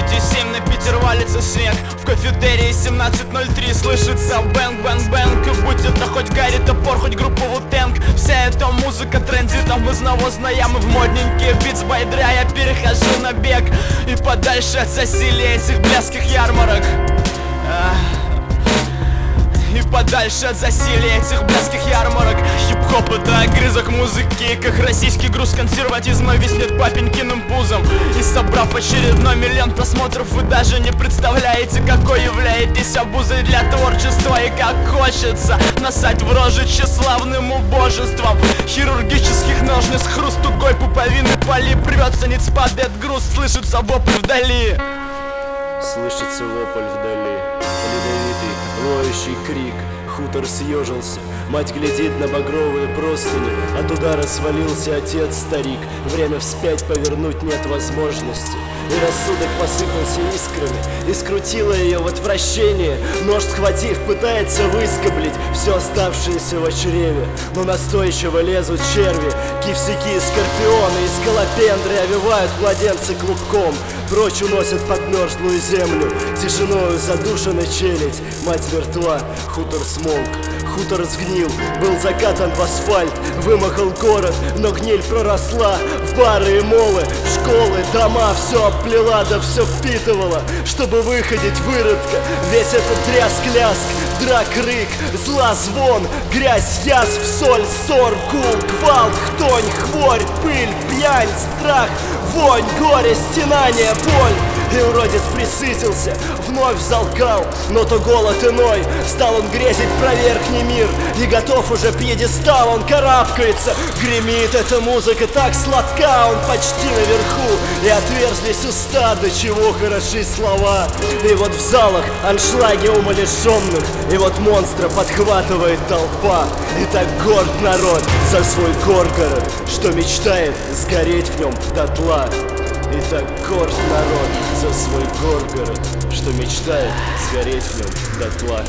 пути 7 на Питер валится снег. В кафетерии 17:03 слышится бэнг-бэнг-бэнг. И будь это хоть Гарри Топор, хоть группа Ву-Тэнг, вся эта музыка транзитом из навозной ямы в модненькие битс байдря. Я перехожу на бег и подальше от засилия этих блядских ярмарок. И подальше от засилия этих блядских ярмарок. Хип-хоп — это огрызок музыки, как российский груз консерватизма виснет папенькиным пузом. И собрав очередной миллион просмотров, вы даже не представляете, какой являетесь обузой для творчества. И как хочется насать в рожи тщеславным убожеством хирургических ножниц, хруст тугой пуповины, поли прется, ниц падает груз, слышится вопль вдали. Слышится вопль вдали, ледовитый, воющий крик. Хутор съежился, мать глядит на багровые простыни. От удара свалился отец-старик. Время вспять повернуть нет возможности. И рассудок посыпался искрами, и скрутило ее в отвращение. Нож схватив, пытается выскоблить все оставшееся в чреве. Но настойчиво лезут черви, кивсяки, скорпионы и скалопендры овивают младенца клубком. Прочь уносят под мерзлую землю, тишиною задушена челядь. Мать мертва, хутор смолк. Хутор сгнил, был закатан в асфальт. Вымахал город, но гниль проросла в бары и молы, в школы, дома. Все обплела, да все впитывала, чтобы выходить выродка. Весь этот тряск-ляск, драк, рык, зла, звон, грязь, язв, соль, ссор, гул, гвалт, хтонь, хворь, пыль, пьянь, страх, вонь, горе, стенание, боль. И уродец присытился, вновь залкал, но то голод иной. Стал он грезить про верхний мир, и готов уже пьедестал. Он карабкается, гремит эта музыка так сладка. Он почти наверху, и отверзлись уста, до чего хороши слова. И вот в залах аншлаги умалишенных, и вот монстра подхватывает толпа. И так горд народ за свой горгород, что мечтает сгореть в нем дотла. И так горд народ за свой горгород, что мечтает сгореть в нем дотла.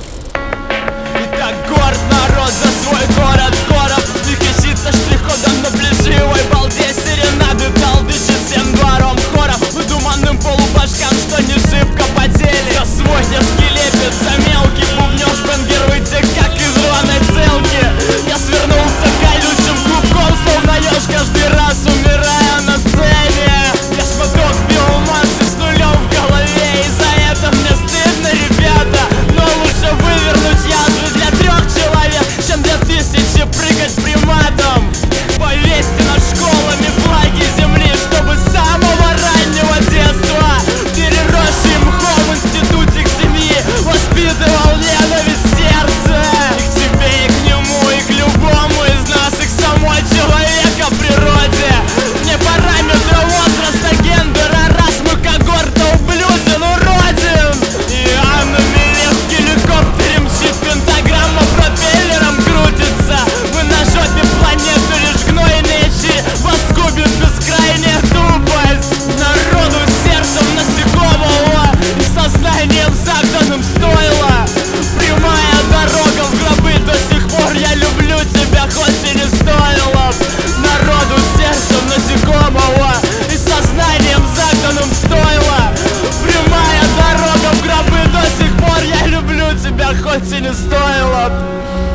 И так горд народ за свой город, и кичится штрих-кодом на плешивой балде. Серенады толдычит всем двором хором, выдуманным полубашкам, что не шибко потели. За свой дерзкий лепет, за мелкий бубнёж, бенгеруйте, как из рваной целки. Я свернулся колючим клубком, словно ёж, каждый раз умирая на сцене. Я шматок биомассы с нулем в голове, и за это мне стыдно, ребята. Но лучше вывернуть язвы для 3 человек, чем 2000 прыгать приматом. Повесьте над школами флаги земли, чтобы с самого раннего детства переросший мхом институтик семьи воспитывал ненависть в сердце. И к тебе, и к нему, и к любому из нас, и к самой человека природе. Не параметры возраста, гендера, рас, мы когорта ублюден, уродин. И Анна-Мире в геликоптере мчит, пентаграмма пропеллером крутится. Вы на жопе планеты, лишь гнойные чи вас губит бескрайняя тупость. Народу сердцем насекомого и сознанием загнанным стоило. Прямая дорога в гробы, до сих пор я люблю тебя, хоть и не стоило. Народу сердцем насекомого и сознанием загнанным стоило. Прямая дорога в гробы, до сих пор я люблю тебя, хоть и не стоило.